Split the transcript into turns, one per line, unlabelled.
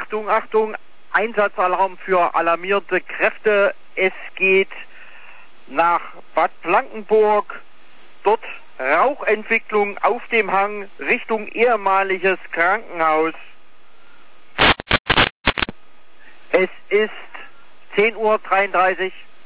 Achtung, Achtung, Einsatzalarm für alarmierte Kräfte. Es geht nach Bad Blankenburg. Dort Rauchentwicklung auf dem Hang Richtung ehemaliges Krankenhaus. Es ist 10:33 Uhr.